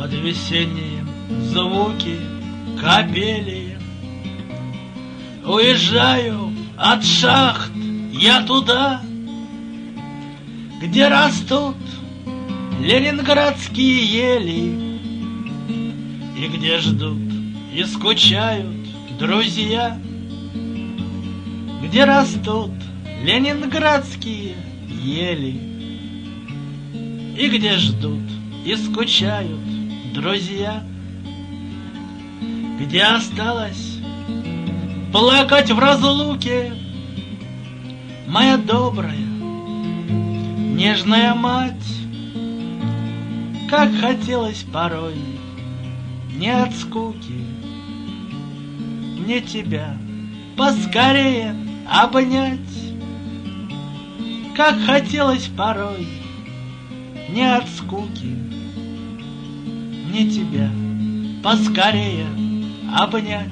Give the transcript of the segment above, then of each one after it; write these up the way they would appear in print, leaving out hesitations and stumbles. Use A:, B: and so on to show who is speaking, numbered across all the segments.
A: Под весенние звуки капели уезжаю от шахт я туда, где растут ленинградские ели, и где ждут и скучают друзья, где растут ленинградские ели, и где ждут и скучают друзья, где осталось плакать в разлуке моя добрая, нежная мать. Как хотелось порой не от скуки мне тебя поскорее обнять. Как хотелось порой не от скуки мне тебя поскорее обнять.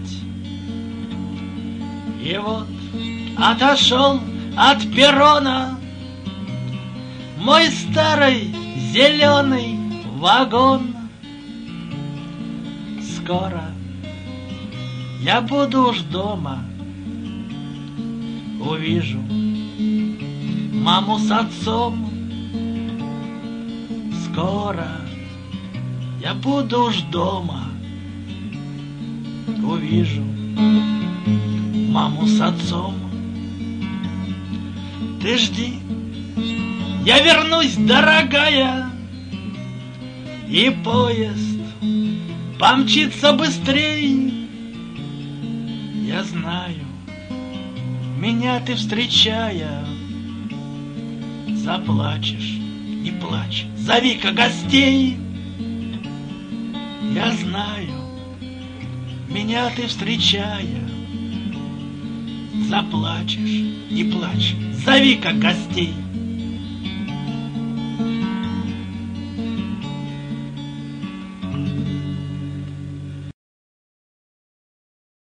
A: И вот отошел от перрона мой старый зеленый вагон. Скоро я буду уж дома, увижу маму с отцом. Скоро я буду уж дома, увижу маму с отцом. Ты жди, я вернусь, дорогая, и поезд помчится быстрей. Я знаю, меня ты встречая заплачешь, не плачь, зови-ка гостей. Я знаю, меня ты встречая заплачешь, не плачь, зови-ка гостей.